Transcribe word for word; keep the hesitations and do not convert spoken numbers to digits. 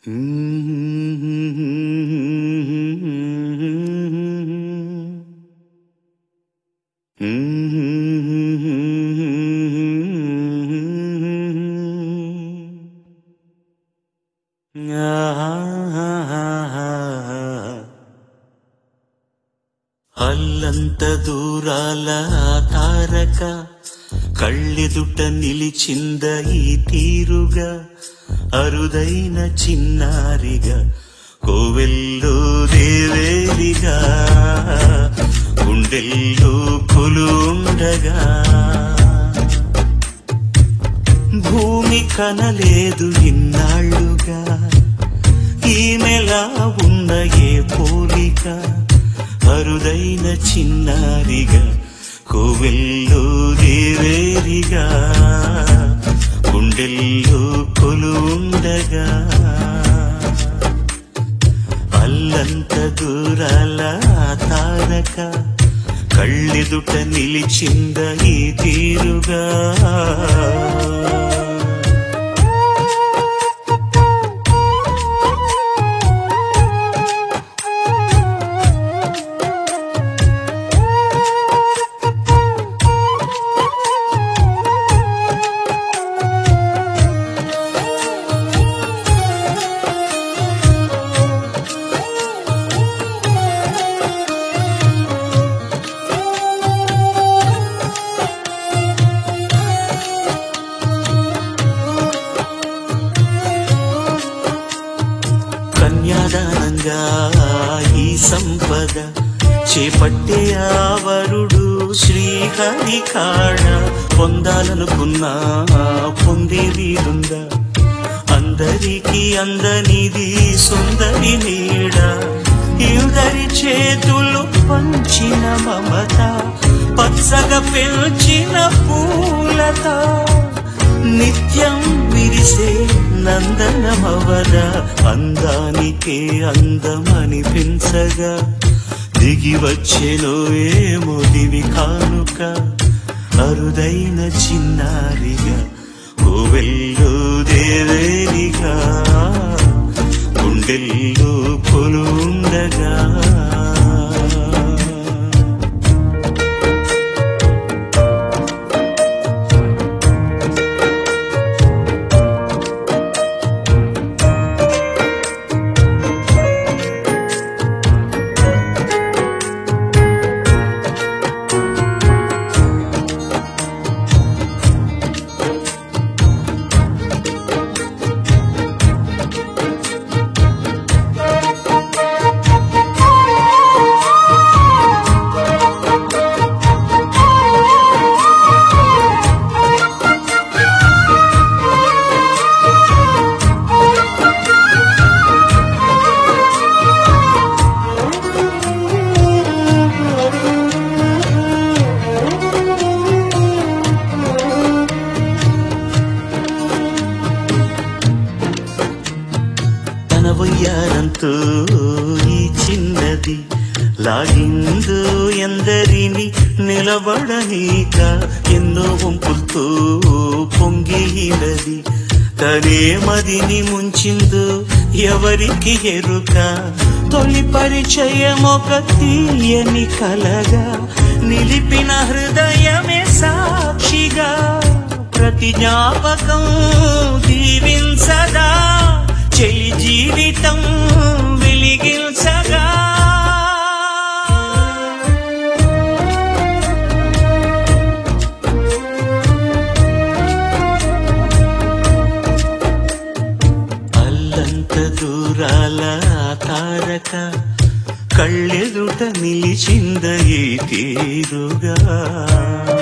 అల్లంత దూరాల తారక కళ్ళెదుట నిలిచింద ఈ తీరుగా అరుదైన చిన్నారిగా కోవెల్లో దేవేరిగా గుండెల్లో కొలుండగా భూమి కనలేదు ఇన్నాళ్ళుగా ఈమెలా ఉన్న ఏ పోలిక అరుదైన చిన్నారిగా కోవెల్లో దేవేరిగా గుండెల్లో కొలుండగా అల్లంత దూరాల తారక కళ్ళెదుట నిలిచింద ఈ తీరుగా కన్యాదానంగా ఈ సంపద చేపట్టే ఆవరుడు శ్రీహరి కాడ పొందాలనుకున్నా పొందే వీరుందా అందరికీ అందనిది సుందరి నీడ ఇద్దరి చేతులు పంచిన మమత పచ్చగా పెంచిన పూలత నిత్యం విరిసే నందనమవన అందానికే అందమనిపించగా దిగి వచ్చెనో ఏమో దివి కానుక అరుదైన చిన్నారిగా కోవెల్లో దేవేరిగా గుండెల్లో కొలుండగా వయ్యారంతో ఈ చిన్నది లాగిందో ఎందరిని నిలబడనీక ఎన్నో వంపులతో పొంగినది తనే మదిని ముంచిందో ఎవరికి ఎరుక తొలి పరిచయం ఒక తీయని కలగా నిలిపిన హృదయమే సాక్షిగా ప్రతి జ్ఞాపకం దీవించదా చెలి జీవితం వెలిగించగా అల్లంత దూరాల తారక కళ్ళెదుట నిలిచింద ఈ తీరుగా